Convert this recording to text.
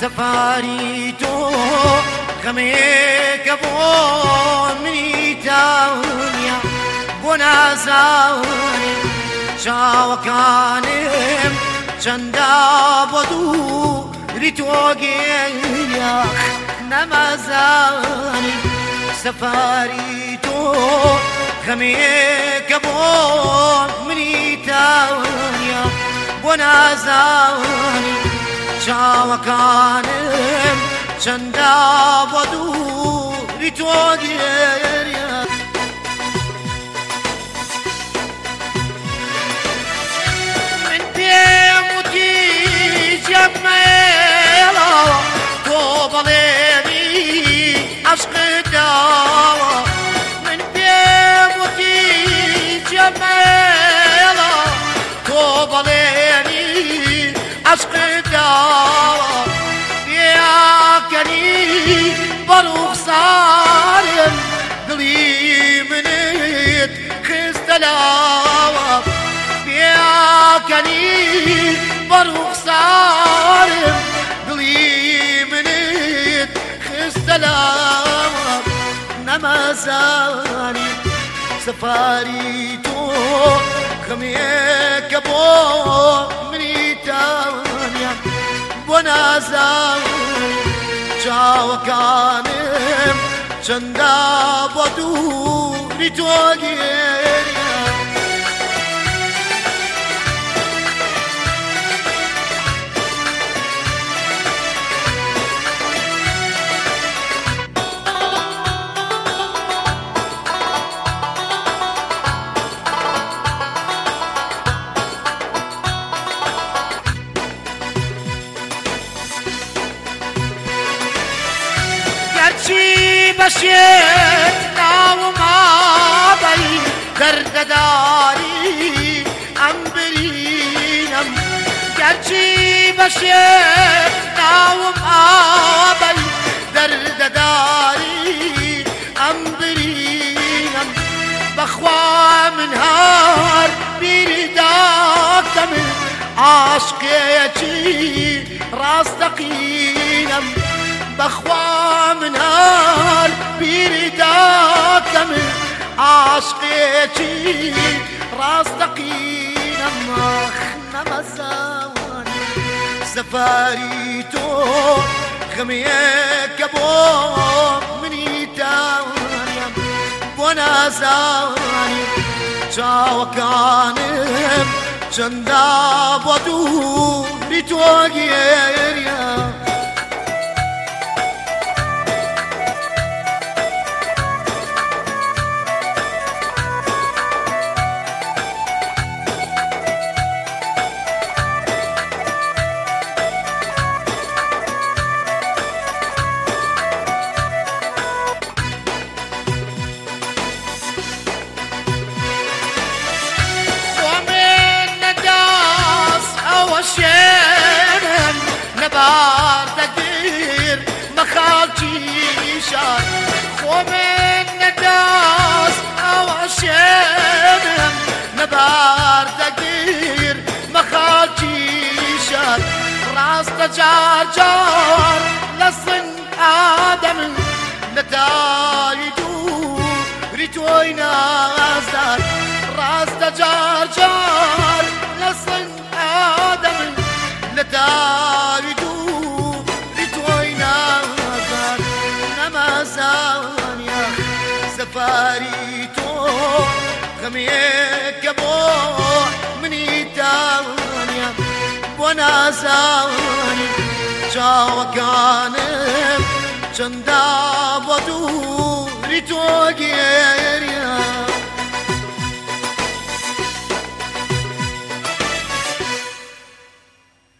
سەفاری تۆ غەمێکە بۆ منی تاونیا بۆ نازانی چاوەکانم چەندە بۆ دووری تۆ گێیا نەمەزانی سەفاری تۆ غەمێکە بۆ منی تاونیا بۆ نازانی چاوەکانم چەندە بۆ دووری تۆ گێیا من پێم وتی جەمێڵە تۆ بەڵێنی عەشقت داوە من پێم وتی جەمێڵە تۆ بەڵێنی عەشقت داوە پێکەنی بەڕوخسارم دڵی منت خستە لاوە پێکەنی بەڕوخسارم دڵی منت خستە لاوە نەمەزانی سەفاری تۆ غەمێکە بۆ منی تاوانیا بۆ نازانی چاوەکانم چەندە بۆ دووری تۆ گێیا گەرچی بەشێت ناومابەی دەردەداری ئەم برینم گەرچی بەشێت ناومابەی دەردەداری ئەم برینم بەخوا من هەر بیری داکەمن عاشقێکی ڕاستەقینم بەخوا من هەر بیری داکەمن عاشقێکی ڕاستەقینم ئەخ نەمەزانی سەفاری تۆ غەمێکە بۆ منی تاوانیا بۆ نازانی چاوەکانم چەندە بۆ دووری تۆ گێیا شێنم نەبار دەگیر مەخاکی شار خۆ من نەداست ئەوە شێنم نەبار دەگیر مەخاکی شار ڕاستە جار جار لە سن ئادەمن لە تاوی دووری تۆی نازدار ڕاستە جار جار لە سن آدم لتاوی دووری تۆی نازدار نەمەزانیا سەفاری تۆ غەمێکە بۆ منی تاوانیا بۆ نازانی چاوەکانم چەندە بۆ دووری تۆ گێیا